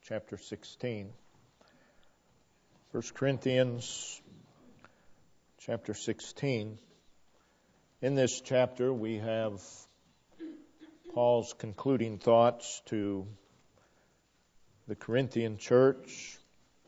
chapter 16. 1 Corinthians chapter 16. In this chapter we have Paul's concluding thoughts to the Corinthian church.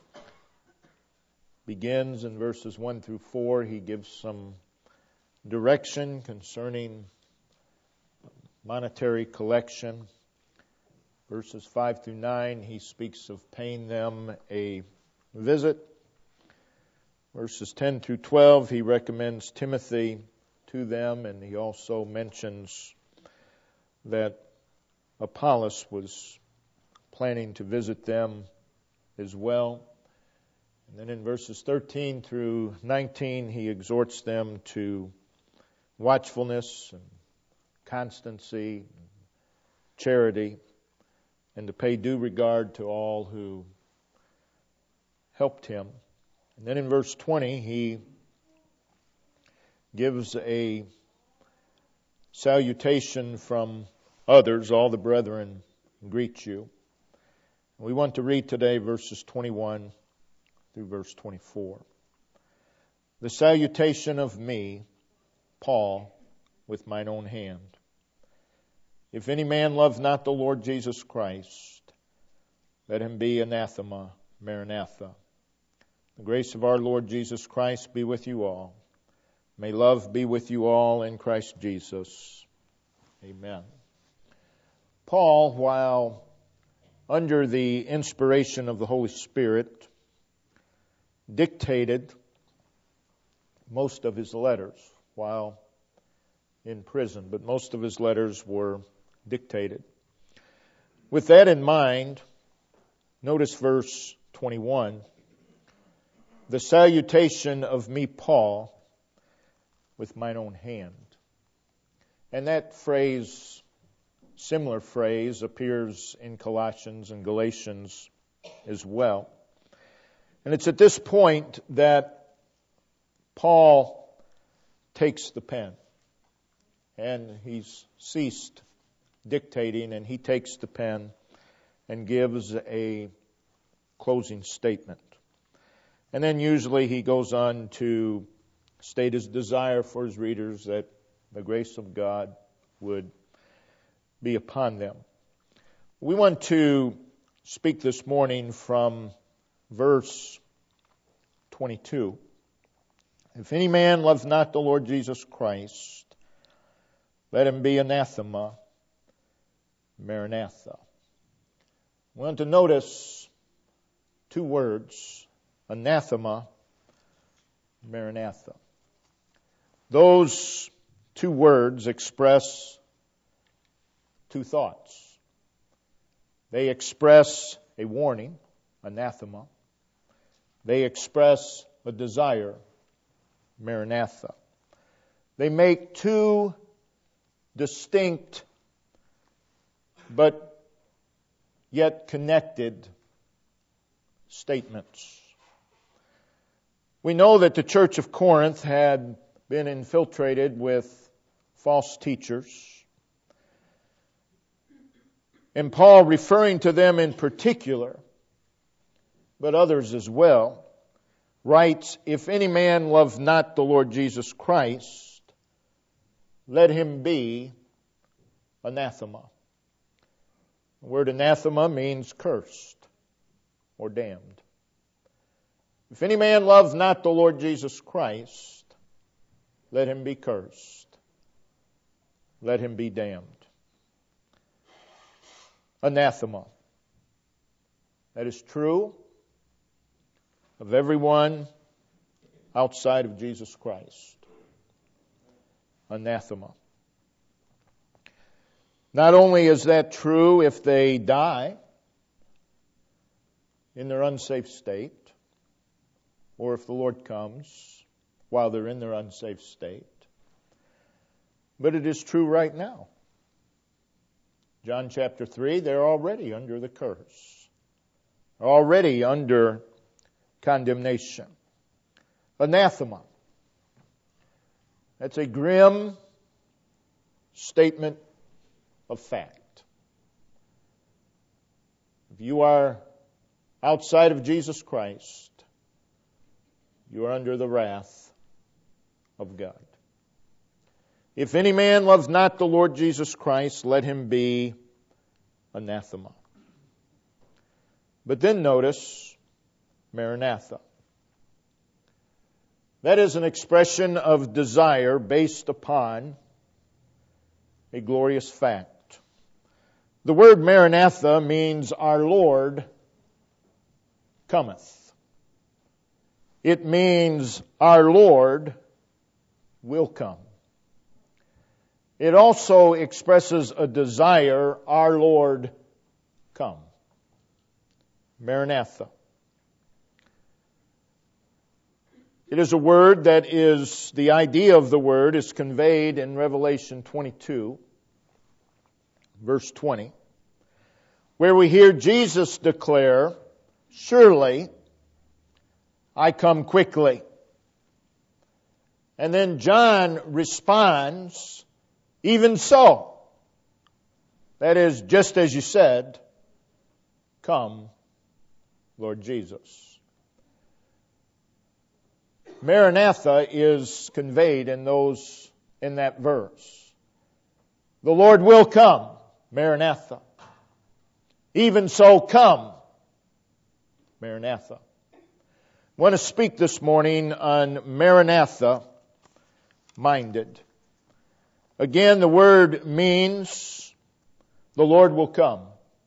Begins in verses 1 through 4. He gives some direction concerning monetary collection. Verses 5 through 9, he speaks of paying them a visit. Verses 10 through 12, he recommends Timothy to them, and he also mentions that Apollos was planning to visit them as well. And then in verses 13 through 19, he exhorts them to watchfulness and constancy, and charity, and to pay due regard to all who helped him. And then in verse 20, he gives a salutation from others. All the brethren greet you. We want to read today verses 21 through verse 24. The salutation of me, Paul, with mine own hand. If any man love not the Lord Jesus Christ, let him be anathema, Maranatha. The grace of our Lord Jesus Christ be with you all. May love be with you all in Christ Jesus. Amen. Paul, while under the inspiration of the Holy Spirit, dictated most of his letters while in prison, but most of his letters were dictated. With that in mind, notice verse 21. The salutation of me, Paul, with mine own hand. And that phrase, similar phrase, appears in Colossians and Galatians as well. And it's at this point that Paul takes the pen. And he's ceased dictating, and he takes the pen and gives a closing statement. And then usually he goes on to state his desire for his readers that the grace of God would be upon them. We want to speak this morning from verse 22. If any man love not the Lord Jesus Christ, let him be anathema, Maranatha. We want to notice two words, anathema, Maranatha. Those two words express two thoughts. They express a warning, anathema. They express a desire, Maranatha. They make two distinct but yet connected statements. We know that the church of Corinth had been infiltrated with false teachers. And Paul, referring to them in particular, but others as well, writes, if any man love not the Lord Jesus Christ, let him be anathema. The word anathema means cursed or damned. If any man love not the Lord Jesus Christ, let him be cursed. Let him be damned. Anathema. That is true of everyone outside of Jesus Christ. Anathema. Not only is that true if they die in their unsafe state, or if the Lord comes while they're in their unsafe state, but it is true right now. John chapter 3, they're already under the curse, already under condemnation. Anathema. That's a grim statement of fact. If you are outside of Jesus Christ, you are under the wrath of God. If any man loves not the Lord Jesus Christ, let him be anathema. But then notice, Maranatha. That is an expression of desire based upon a glorious fact. The word Maranatha means our Lord cometh. It means our Lord will come. It also expresses a desire, our Lord come. Maranatha. It is a word that is, the idea of the word is conveyed in Revelation 22, verse 20, where we hear Jesus declare, surely I come quickly. And then John responds, even so. That is, just as you said, come, Lord Jesus. Maranatha is conveyed in that verse. The Lord will come, Maranatha. Even so, come, Maranatha. I want to speak this morning on Maranatha minded. Again, the word means the Lord will come.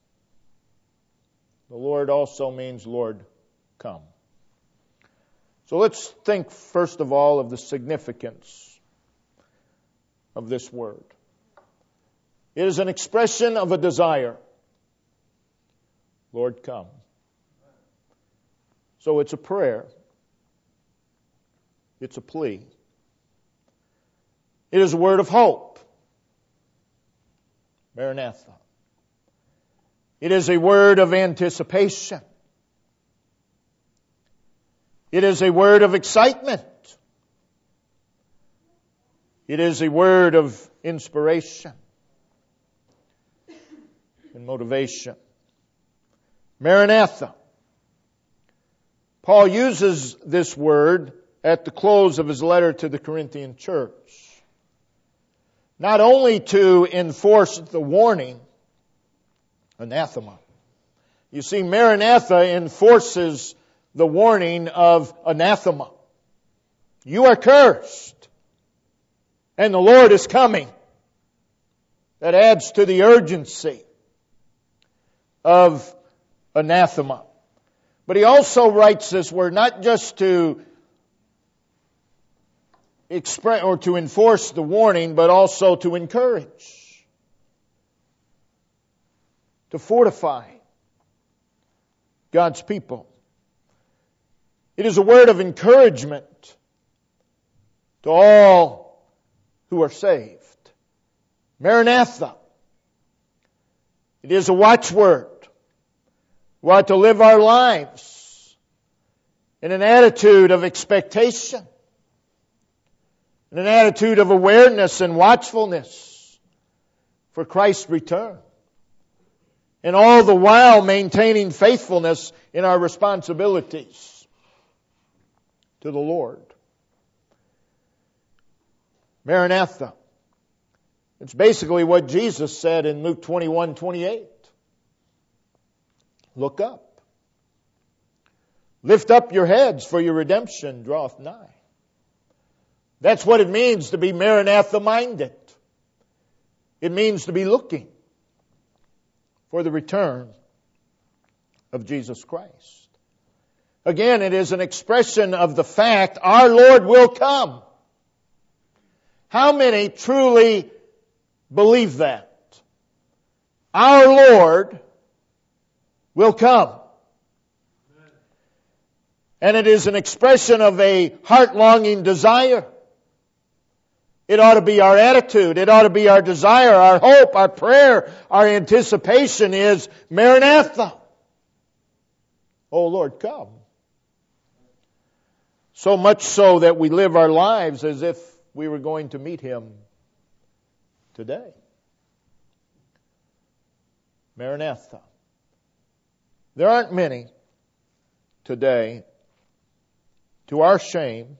The Lord also means Lord, come. So let's think first of all of the significance of this word. It is an expression of a desire. Lord, come. So it's a prayer. It's a plea. It is a word of hope. Maranatha. It is a word of anticipation. It is a word of excitement. It is a word of inspiration and motivation. Maranatha. Paul uses this word at the close of his letter to the Corinthian church, not only to enforce the warning, anathema. You see, Maranatha enforces the warning of anathema. You are cursed, and the Lord is coming. That adds to the urgency of anathema. But he also writes this word not just to express or to enforce the warning, but also to encourage, to fortify God's people. It is a word of encouragement to all who are saved. Maranatha. It is a watchword. We are to live our lives in an attitude of expectation, in an attitude of awareness and watchfulness for Christ's return, and all the while maintaining faithfulness in our responsibilities to the Lord. Maranatha. It's basically what Jesus said in Luke 21:28. Look up. Lift up your heads, for your redemption draweth nigh. That's what it means to be Maranatha minded. It means to be looking for the return of Jesus Christ. Again, it is an expression of the fact our Lord will come. How many truly believe that? Our Lord will come. And it is an expression of a heart-longing desire. It ought to be our attitude. It ought to be our desire, our hope, our prayer, our anticipation is Maranatha. Oh Lord, come. So much so that we live our lives as if we were going to meet Him today. Maranatha. There aren't many today, to our shame,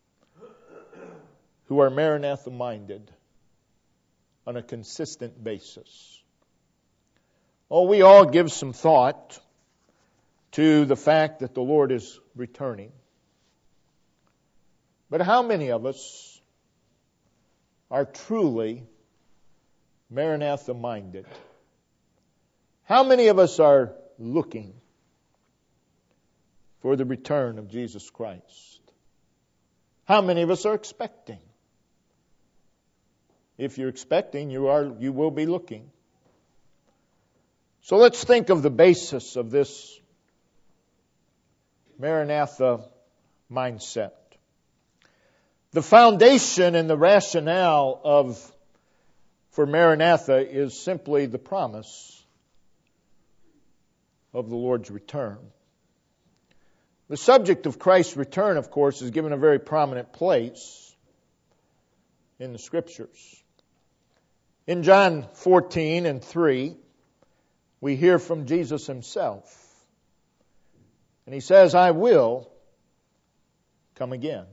who are Maranatha-minded on a consistent basis. Oh, we all give some thought to the fact that the Lord is returning. But how many of us are truly Maranatha-minded? How many of us are looking for the return of Jesus Christ? How many of us are expecting? If you're expecting, you will be looking. So let's think of the basis of this Maranatha mindset. The foundation and the rationale for Maranatha is simply the promise of the Lord's return. The subject of Christ's return, of course, is given a very prominent place in the Scriptures. In John 14:3, we hear from Jesus Himself. And He says, I will come again.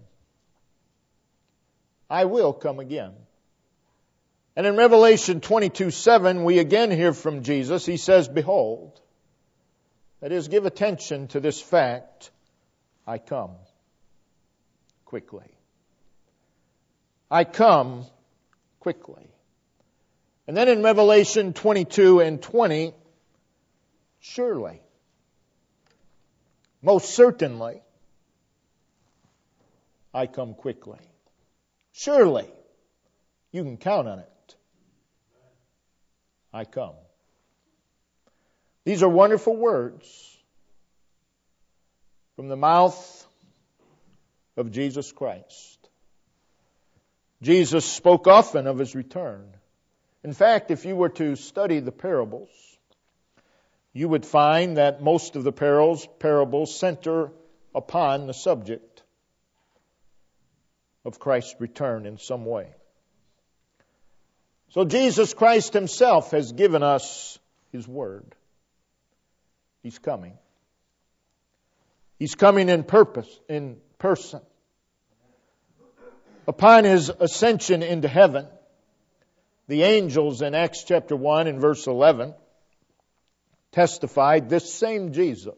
I will come again. And in Revelation 22:7, we again hear from Jesus. He says, behold, that is, give attention to this fact, I come quickly. I come quickly. And then in Revelation 22:20, surely, most certainly, I come quickly. Surely, you can count on it. I come. These are wonderful words from the mouth of Jesus Christ. Jesus spoke often of His return. In fact, if you were to study the parables, you would find that most of the parables center upon the subject of Christ's return in some way. So Jesus Christ Himself has given us His word. He's coming. He's coming in person. Upon His ascension into heaven, the angels in Acts chapter 1 and verse 11 testified, this same Jesus,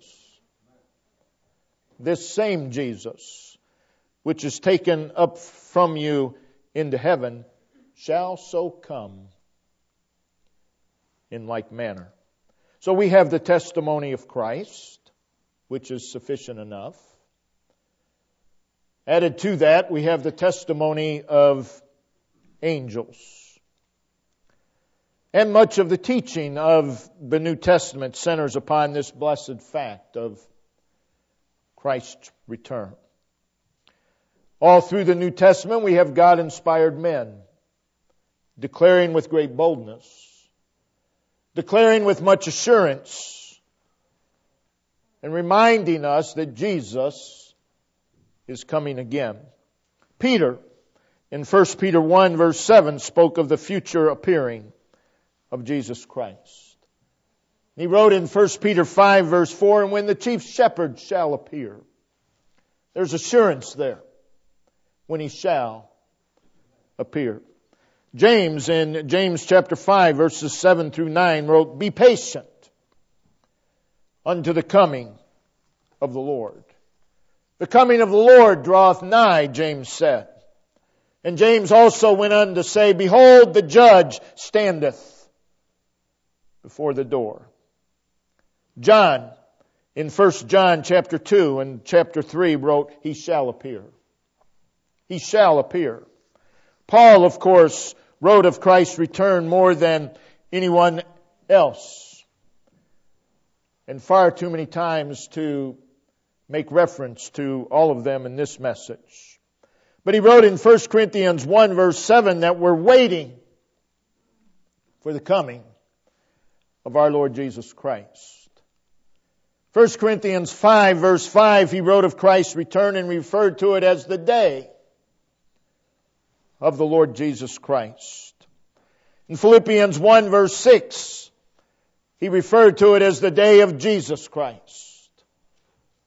which is taken up from you into heaven, shall so come in like manner. So we have the testimony of Christ, which is sufficient enough. Added to that, we have the testimony of angels. And much of the teaching of the New Testament centers upon this blessed fact of Christ's return. All through the New Testament, we have God-inspired men declaring with great boldness, declaring with much assurance, and reminding us that Jesus is coming again. Peter, in 1 Peter 1 verse 7, spoke of the future appearing of Jesus Christ. He wrote in 1 Peter 5 verse 4, and when the chief shepherd shall appear. There's assurance there. When He shall appear. James, in James chapter 5 verses 7 through 9, wrote, be patient unto the coming of the Lord. The coming of the Lord draweth nigh, James said. And James also went on to say, behold, the judge standeth before the door. John, in 1 John chapter 2 and chapter 3, wrote, He shall appear. He shall appear. Paul, of course, wrote of Christ's return more than anyone else. And far too many times to make reference to all of them in this message. But he wrote in 1 Corinthians 1 verse 7 that we're waiting for the coming of our Lord Jesus Christ. 1 Corinthians 5 verse 5, he wrote of Christ's return and referred to it as the day of the Lord Jesus Christ. In Philippians 1 verse 6, he referred to it as the day of Jesus Christ.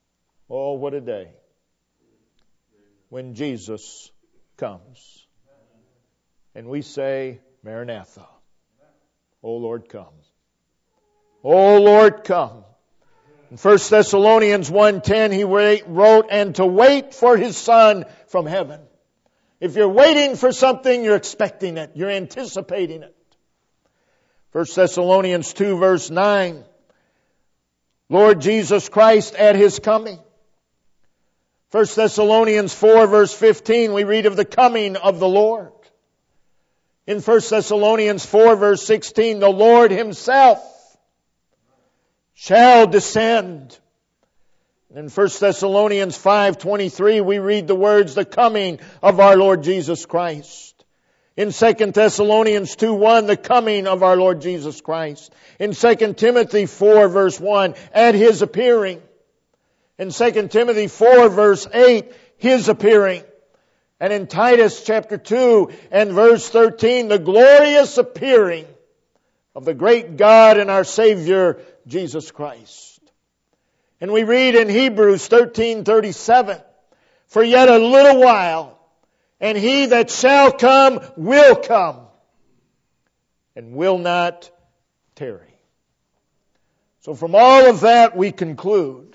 Oh, what a day when Jesus comes. And we say, Maranatha. Oh, Lord, come. Oh, Lord, come. In 1 Thessalonians 1:10, he wrote, and to wait for His Son from heaven. If you're waiting for something, you're expecting it. You're anticipating it. 1 Thessalonians 2 verse 9, Lord Jesus Christ at His coming. 1 Thessalonians 4 verse 15, we read of the coming of the Lord. In 1 Thessalonians 4 verse 16, the Lord Himself shall descend. In 1 Thessalonians 5:23, we read the words, the coming of our Lord Jesus Christ. In 2 Thessalonians 2:1, the coming of our Lord Jesus Christ. In 2 Timothy 4 verse 1, at His appearing. In 2 Timothy 4 verse 8, His appearing. And in Titus chapter 2 and verse 13, the glorious appearing of the great God and our Savior, Jesus Christ. And we read in Hebrews 13:37, for yet a little while, and He that shall come will come, and will not tarry. So from all of that we conclude,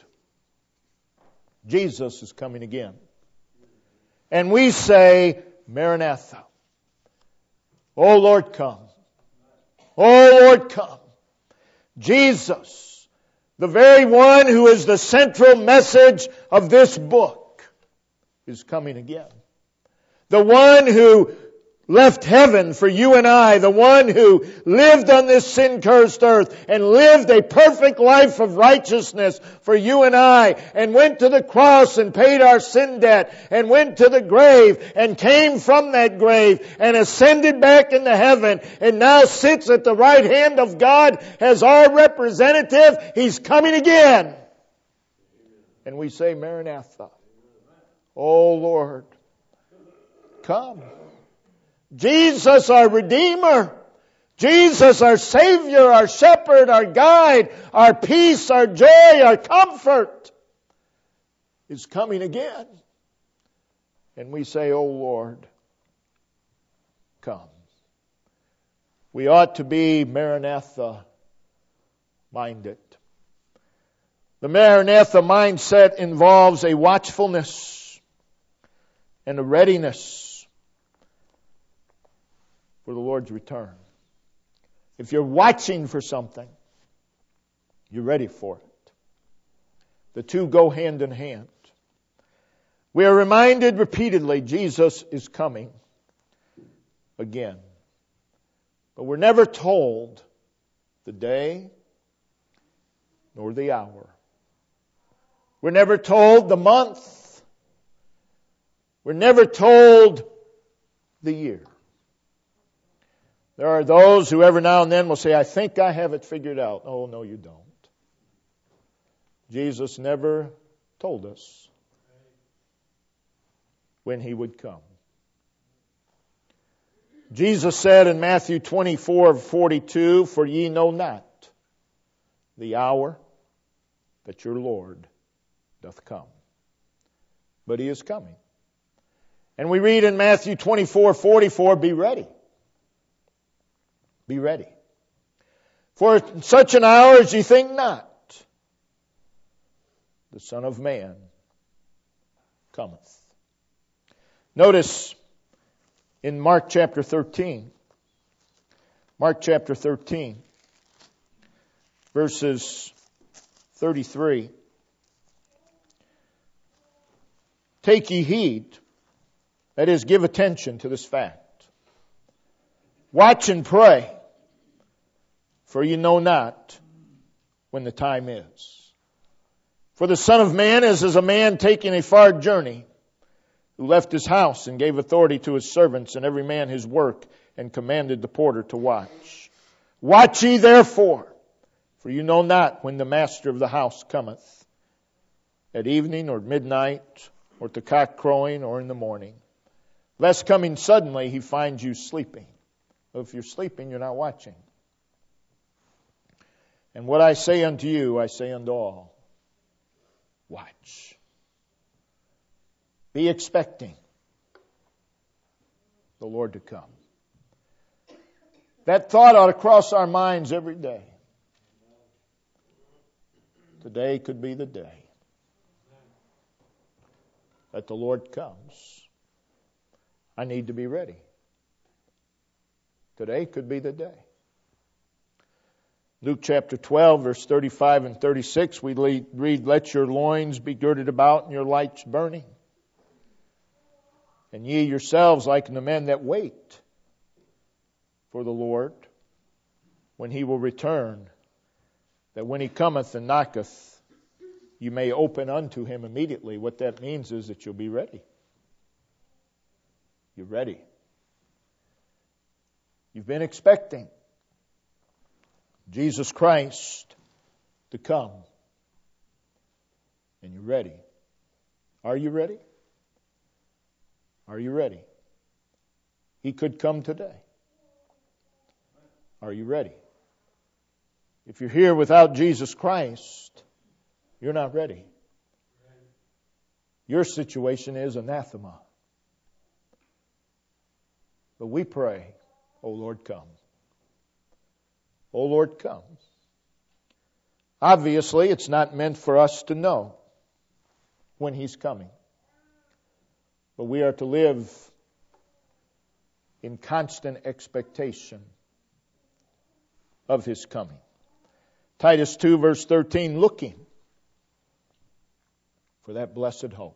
Jesus is coming again. And we say, Maranatha. Oh Lord, come. Oh Lord, come. Jesus, the very one who is the central message of this book, is coming again. The one who left heaven for you and I, the one who lived on this sin-cursed earth and lived a perfect life of righteousness for you and I, and went to the cross and paid our sin debt, and went to the grave and came from that grave and ascended back into heaven, and now sits at the right hand of God as our representative. He's coming again. And we say, Maranatha. Oh Lord, come. Jesus, our Redeemer. Jesus, our Savior, our Shepherd, our Guide, our peace, our joy, our comfort, is coming again. And we say, oh Lord, come. We ought to be Maranatha minded. The Maranatha mindset involves a watchfulness and a readiness for the Lord's return. If you're watching for something, you're ready for it. The two go hand in hand. We are reminded repeatedly Jesus is coming again. But we're never told the day nor the hour. We're never told the month. We're never told the year. There are those who every now and then will say, I think I have it figured out. Oh, no, you don't. Jesus never told us when He would come. Jesus said in Matthew 24:42, for ye know not the hour that your Lord doth come. But He is coming. And we read in Matthew 24:44, be ready. Be ready. For such an hour as ye think not, the Son of Man cometh. Notice in Mark chapter 13, verses 33. Take ye heed, that is, give attention to this fact. Watch and pray, for you know not when the time is. For the Son of Man is as a man taking a far journey, who left his house and gave authority to his servants and every man his work, and commanded the porter to watch. Watch ye therefore, for you know not when the master of the house cometh, at evening or midnight, or at the cock crowing, or in the morning, lest coming suddenly he find you sleeping. Well, if you're sleeping, you're not watching. And what I say unto you, I say unto all, watch. Be expecting the Lord to come. That thought ought to cross our minds every day. Today could be the day that the Lord comes. I need to be ready. Today could be the day. Luke chapter 12, verse 35 and 36, we read, "Let your loins be girded about and your lights burning. And ye yourselves like the men that wait for the Lord, when He will return, that when He cometh and knocketh, you may open unto Him immediately." What that means is that you'll be ready. You're ready. You've been expecting Jesus Christ to come. And you're ready. Are you ready? Are you ready? He could come today. Are you ready? If you're here without Jesus Christ, you're not ready. Your situation is anathema. But we pray, "O Lord, come. O Lord, come." Obviously, it's not meant for us to know when He's coming. But we are to live in constant expectation of His coming. Titus 2, verse 13, looking for that blessed hope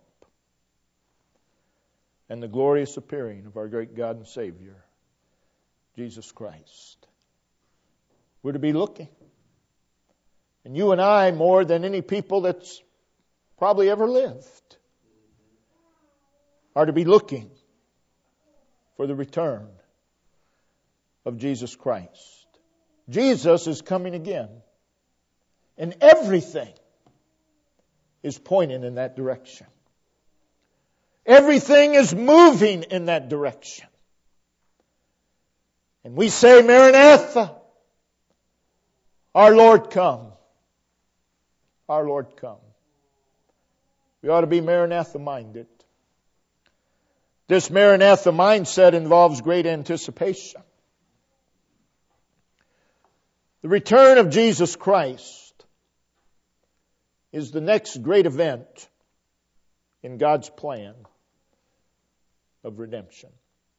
and the glorious appearing of our great God and Savior, Jesus Christ. We're to be looking. And you and I, more than any people that's probably ever lived, are to be looking for the return of Jesus Christ. Jesus is coming again. And everything is pointing in that direction. Everything is moving in that direction. And we say, "Maranatha, our Lord come. Our Lord come." We ought to be Maranatha minded. This Maranatha mindset involves great anticipation. The return of Jesus Christ is the next great event in God's plan of redemption.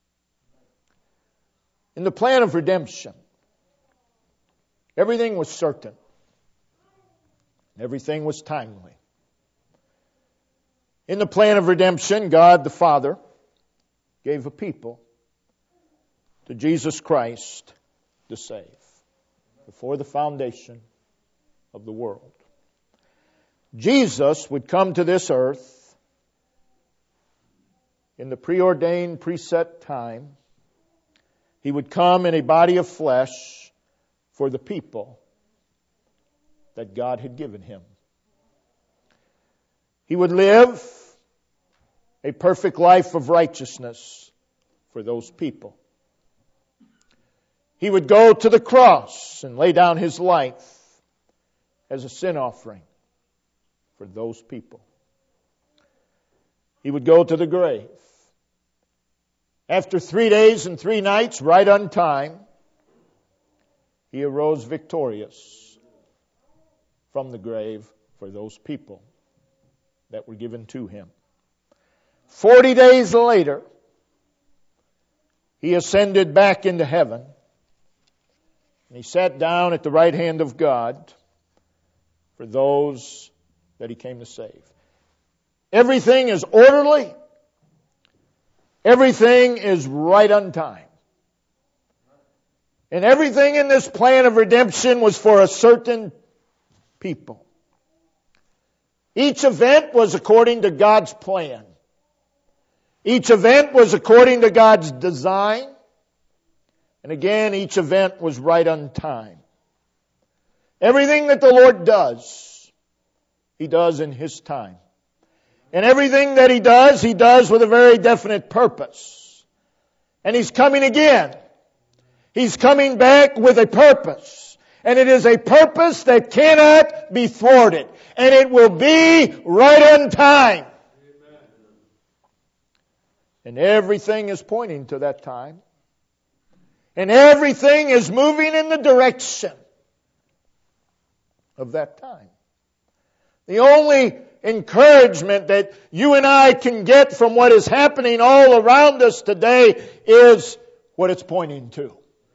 In the plan of redemption, everything was certain. Everything was timely. In the plan of redemption, God the Father gave a people to Jesus Christ to save before the foundation of the world. Jesus would come to this earth in the preordained, preset time. He would come in a body of flesh for the people that God had given Him. He would live a perfect life of righteousness for those people. He would go to the cross and lay down His life as a sin offering for those people. He would go to the grave. After 3 days and 3 nights, right on time, He arose victorious from the grave for those people that were given to Him. 40 days later, He ascended back into heaven, and He sat down at the right hand of God for those that He came to save. Everything is orderly. Everything is right on time. And everything in this plan of redemption was for a certain people. Each event was according to God's plan. Each event was according to God's design. And again, each event was right on time. Everything that the Lord does, He does in His time. And everything that He does with a very definite purpose. And He's coming again. He's coming back with a purpose. And it is a purpose that cannot be thwarted. And it will be right on time. And everything is pointing to that time. And everything is moving in the direction of that time. The only encouragement that you and I can get from what is happening all around us today is what it's pointing to.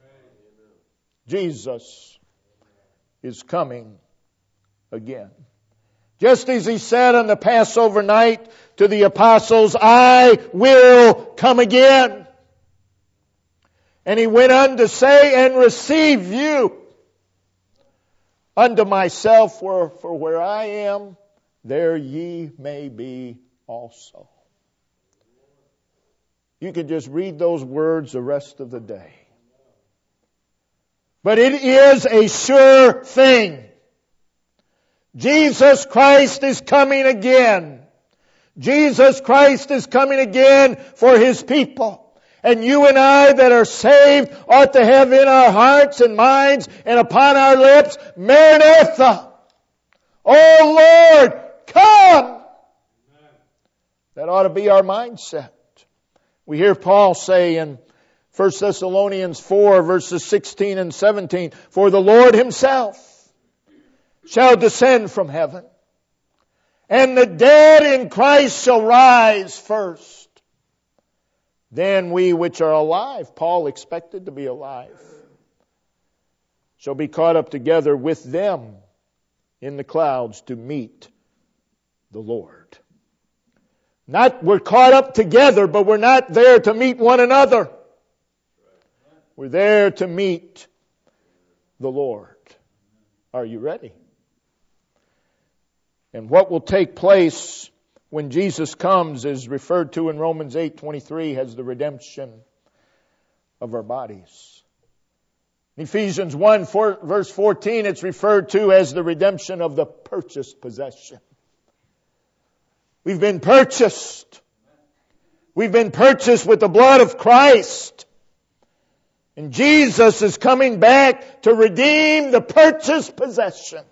Jesus is coming again. Just as He said on the Passover night to the apostles, I will come again. And He went on to say, and receive you unto myself, for where I am, there ye may be also. You can just read those words the rest of the day. But it is a sure thing. Jesus Christ is coming again. Jesus Christ is coming again for His people. And you and I that are saved ought to have in our hearts and minds and upon our lips, Maranatha. Oh Lord, come. That ought to be our mindset. We hear Paul say in 1 Thessalonians 4 verses 16 and 17, for the Lord Himself shall descend from heaven, and the dead in Christ shall rise first. Then we which are alive, Paul expected to be alive, shall be caught up together with them in the clouds to meet the Lord. Not we're caught up together, but we're not there to meet one another. We're there to meet the Lord. Are you ready? And what will take place when Jesus comes is referred to in Romans 8:23 as the redemption of our bodies. In Ephesians 1 verse 14, it's referred to as the redemption of the purchased possession. We've been purchased. We've been purchased with the blood of Christ. And Jesus is coming back to redeem the purchased possession.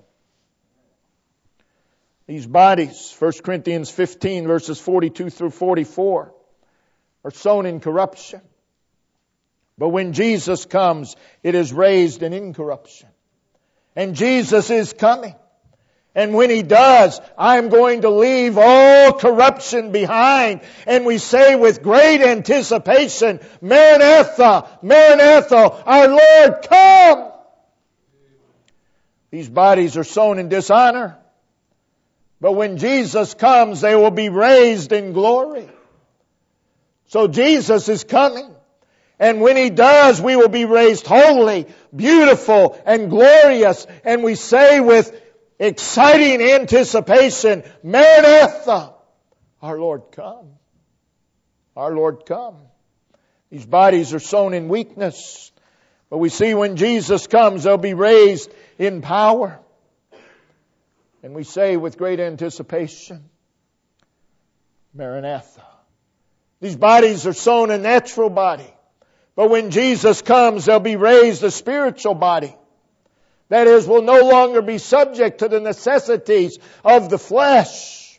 These bodies, 1 Corinthians 15 verses 42 through 44, are sown in corruption. But when Jesus comes, it is raised in incorruption. And Jesus is coming. And when He does, I'm going to leave all corruption behind. And we say with great anticipation, Maranatha, Maranatha, our Lord, come! These bodies are sown in dishonor. But when Jesus comes, they will be raised in glory. So Jesus is coming. And when He does, we will be raised holy, beautiful, and glorious. And we say with exciting anticipation, Maranatha, our Lord, come. Our Lord, come. These bodies are sown in weakness. But we see when Jesus comes, they'll be raised in power. And we say with great anticipation, Maranatha. These bodies are sown a natural body. But when Jesus comes, they'll be raised a spiritual body. That is, will no longer be subject to the necessities of the flesh.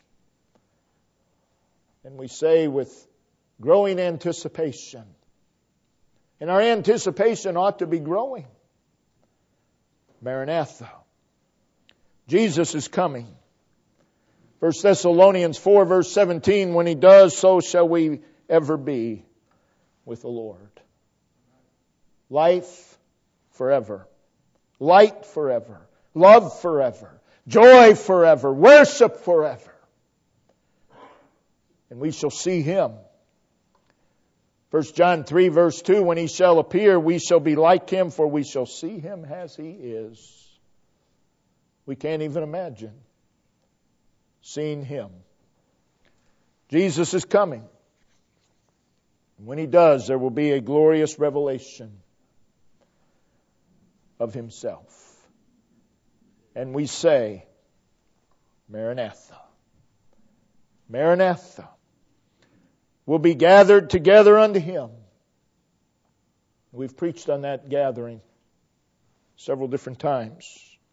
And we say with growing anticipation. And our anticipation ought to be growing. Maranatha. Jesus is coming. 1 Thessalonians 4 verse 17, when He does, so shall we ever be with the Lord. Life forever. Light forever. Love forever. Joy forever. Worship forever. And we shall see Him. 1 John 3 verse 2, when He shall appear, we shall be like Him, for we shall see Him as He is. We can't even imagine seeing Him. Jesus is coming. When He does, there will be a glorious revelation of Himself. And we say, Maranatha. Maranatha. We'll be gathered together unto Him. We've preached on that gathering several different times.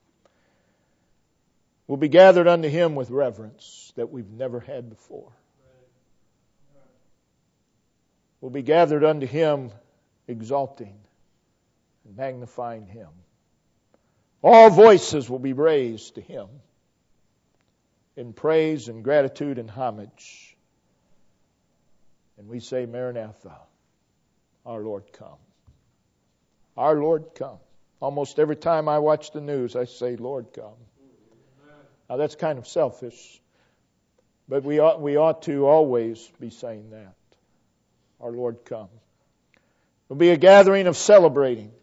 We'll be gathered unto Him with reverence that we've never had before. will be gathered unto Him, exalting and magnifying Him. All voices will be raised to Him in praise and gratitude and homage. And we say, Maranatha, our Lord come. Our Lord come. Almost every time I watch the news, I say, Lord come. Now that's kind of selfish, but we ought to always be saying that. Our Lord come. It will be a gathering of celebrating,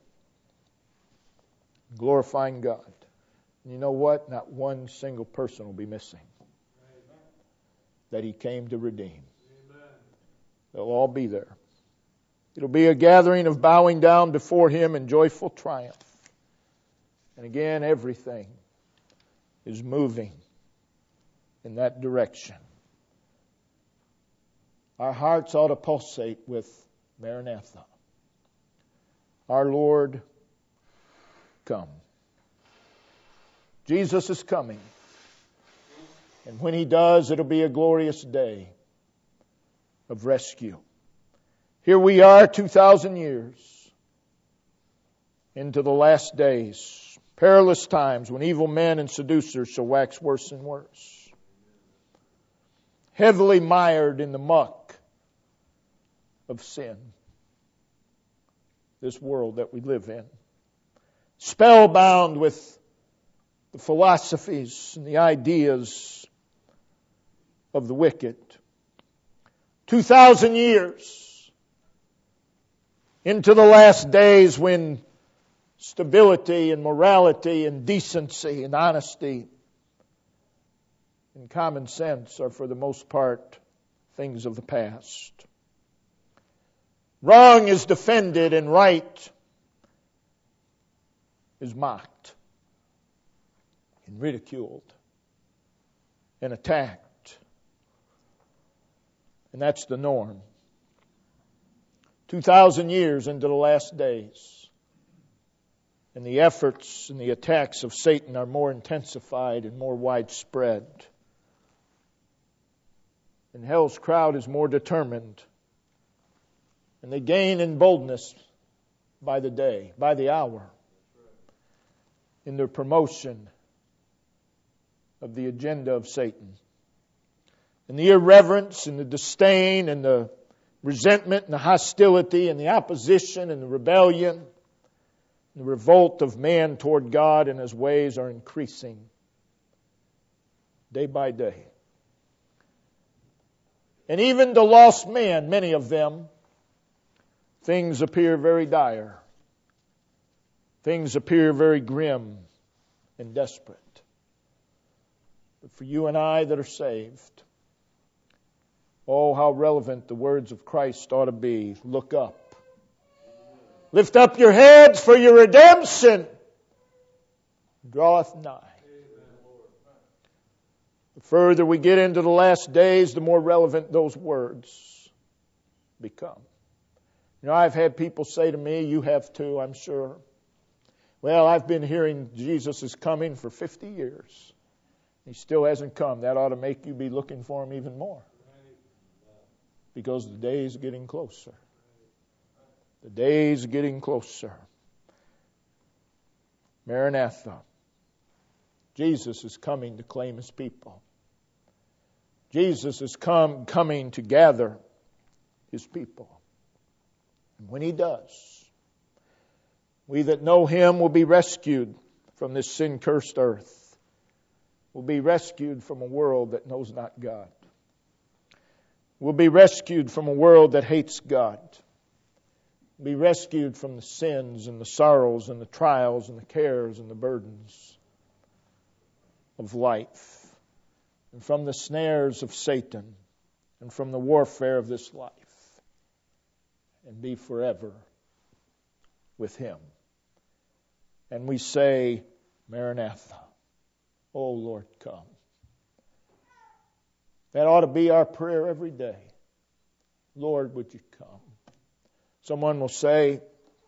glorifying God. And you know what? Not one single person will be missing that He came to redeem. They'll all be there. It'll be a gathering of bowing down before Him in joyful triumph. And again, everything is moving in that direction. Our hearts ought to pulsate with Maranatha. Our Lord, come. Jesus is coming. And when He does, it'll be a glorious day of rescue. Here we are 2,000 years into the last days. Perilous times when evil men and seducers shall wax worse and worse. Heavily mired in the muck of sin. This world that we live in. Spellbound with the philosophies and the ideas of the wicked. 2,000 years into the last days when stability and morality and decency and honesty and common sense are for the most part things of the past. Wrong is defended and right is mocked and ridiculed and attacked. And that's the norm. 2,000 years into the last days. And the efforts and the attacks of Satan are more intensified and more widespread. And hell's crowd is more determined. And they gain in boldness by the day, by the hour, in their promotion of the agenda of Satan. And the irreverence and the disdain and the resentment and the hostility and the opposition and the rebellion and the revolt of man toward God and His ways are increasing day by day. And even to lost men, many of them, things appear very dire. Things appear very grim and desperate. But for you and I that are saved, oh, how relevant the words of Christ ought to be. Look up. Lift up your heads, for your redemption draweth nigh. The further we get into the last days, the more relevant those words become. You know, I've had people say to me, you have too, I'm sure, well, I've been hearing Jesus is coming for 50 years. He still hasn't come. That ought to make you be looking for Him even more. Because the day is getting closer. The day is getting closer. Maranatha. Jesus is coming to claim His people. Jesus is coming to gather His people. And when He does, we that know Him will be rescued from this sin-cursed earth. Will be rescued from a world that knows not God. Will be rescued from a world that hates God. Be rescued from the sins and the sorrows and the trials and the cares and the burdens of life. And from the snares of Satan and from the warfare of this life. And be forever with Him. And we say, Maranatha. Oh Lord, come. That ought to be our prayer every day. Lord, would you come? Someone will say,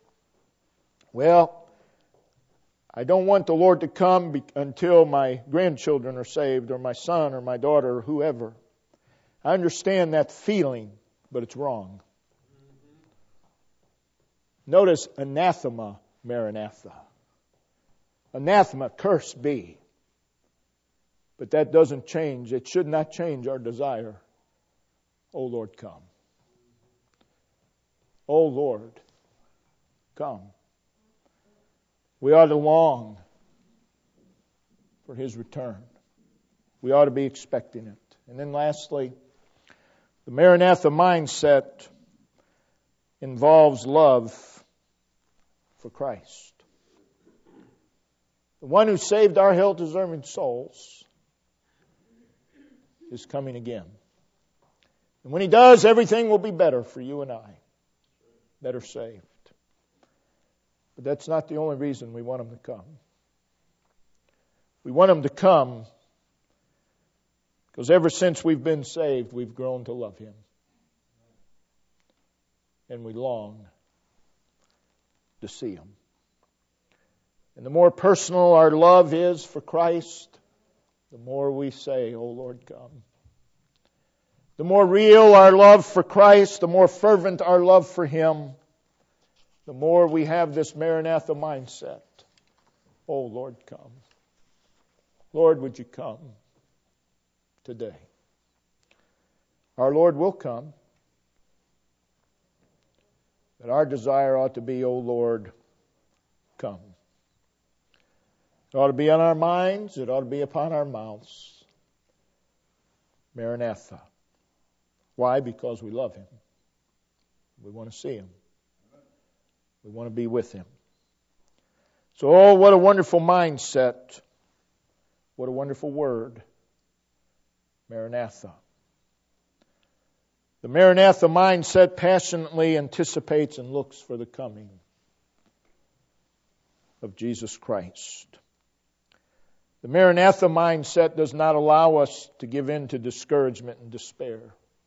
well, I don't want the Lord to come until my grandchildren are saved or my son or my daughter or whoever. I understand that feeling, but it's wrong. Notice anathema, Maranatha. Anathema, curse be. But that doesn't change. It should not change our desire. O Lord, come. O Lord, come. We ought to long for His return. We ought to be expecting it. And then lastly, the Maranatha mindset involves love for Christ. The one who saved our hell-deserving souls is coming again. And when He does, everything will be better for you and I. Better saved. But that's not the only reason we want Him to come. We want Him to come because ever since we've been saved, we've grown to love Him. And we long to see Him. And the more personal our love is for Christ, the more we say, "O Lord, come." The more real our love for Christ, the more fervent our love for Him, the more we have this Maranatha mindset. "O Lord, come." Lord, would you come today? Our Lord will come. But our desire ought to be, "O Lord, come." It ought to be on our minds. It ought to be upon our mouths. Maranatha. Why? Because we love Him. We want to see Him. We want to be with Him. So, oh, what a wonderful mindset. What a wonderful word. Maranatha. The Maranatha mindset passionately anticipates and looks for the coming of Jesus Christ. The Maranatha mindset does not allow us to give in to discouragement and despair.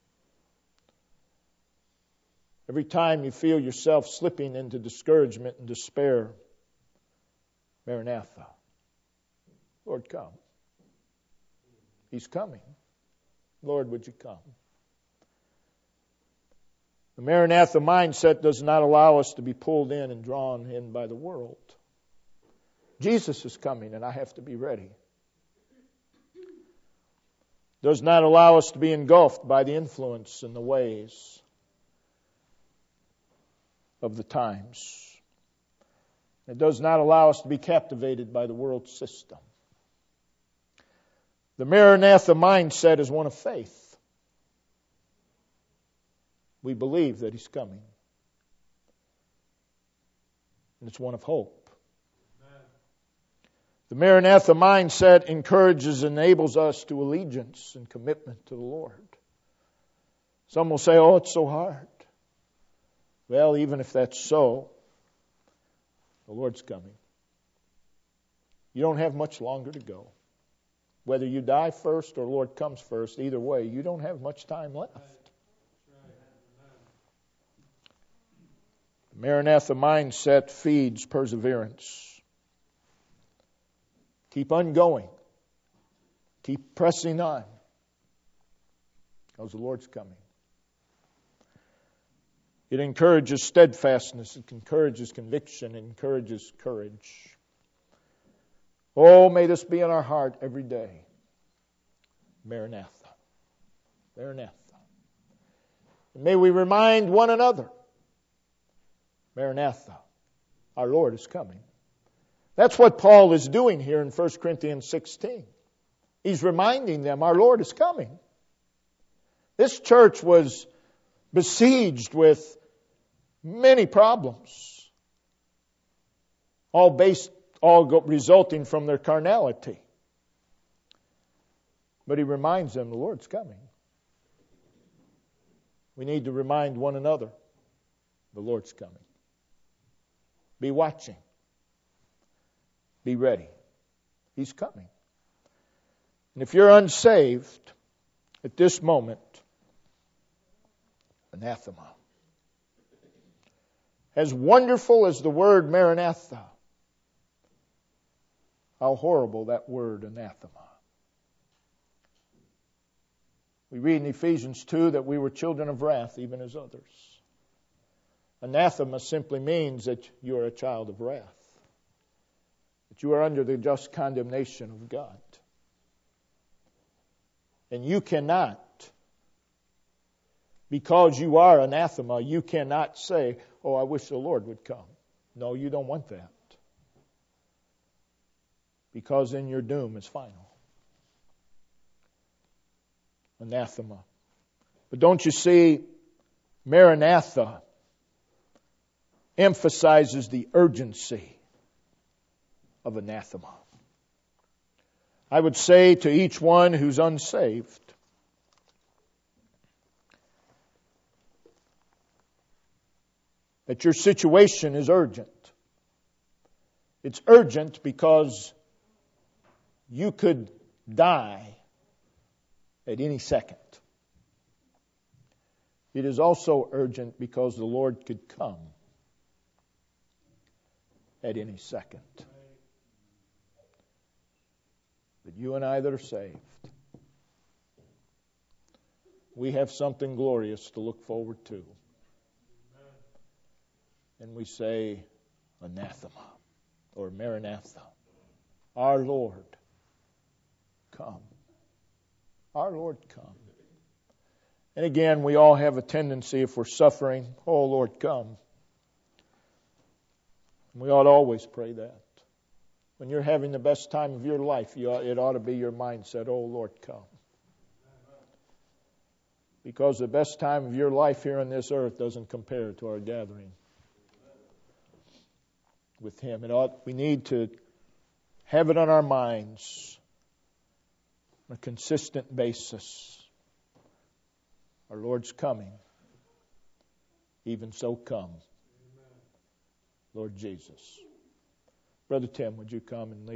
Every time you feel yourself slipping into discouragement and despair, Maranatha. Lord, come. He's coming. Lord, would you come? The Maranatha mindset does not allow us to be pulled in and drawn in by the world. Jesus is coming and I have to be ready. Does not allow us to be engulfed by the influence and the ways of the times. It does not allow us to be captivated by the world system. The Maranatha mindset is one of faith. We believe that He's coming. And it's one of hope. The Maranatha mindset encourages and enables us to allegiance and commitment to the Lord. Some will say, "Oh, it's so hard." Well, even if that's so, the Lord's coming. You don't have much longer to go. Whether you die first or the Lord comes first, either way, you don't have much time left. The Maranatha mindset feeds perseverance. Keep on going. Keep pressing on. Because the Lord's coming. It encourages steadfastness. It encourages conviction. It encourages courage. Oh, may this be in our heart every day. Maranatha. Maranatha. And may we remind one another. Maranatha. Our Lord is coming. That's what Paul is doing here in 1 Corinthians 16. He's reminding them our Lord is coming. This church was besieged with many problems, all resulting from their carnality. But he reminds them the Lord's coming. We need to remind one another the Lord's coming. Be watching. Be ready. He's coming. And if you're unsaved at this moment, anathema. As wonderful as the word Maranatha, how horrible that word anathema. We read in Ephesians 2 that we were children of wrath, even as others. Anathema simply means that you are a child of wrath, that you are under the just condemnation of God. And you cannot, because you are anathema, you cannot say, oh, I wish the Lord would come. No, you don't want that. Because then your doom is final. Anathema. But don't you see, Maranatha emphasizes the urgency of anathema. I would say to each one who's unsaved, that your situation is urgent. It's urgent because you could die at any second. It is also urgent because the Lord could come at any second. But you and I that are saved, we have something glorious to look forward to. And we say, anathema, or Maranatha. Our Lord, come. Our Lord, come. And again, we all have a tendency, if we're suffering, oh Lord, come. We ought to always pray that. When you're having the best time of your life, it ought to be your mindset, oh Lord, come. Because the best time of your life here on this earth doesn't compare to our gathering with Him. We need to have it on our minds on a consistent basis. Our Lord's coming. Even so come, Lord Jesus. Brother Tim, would you come and lead?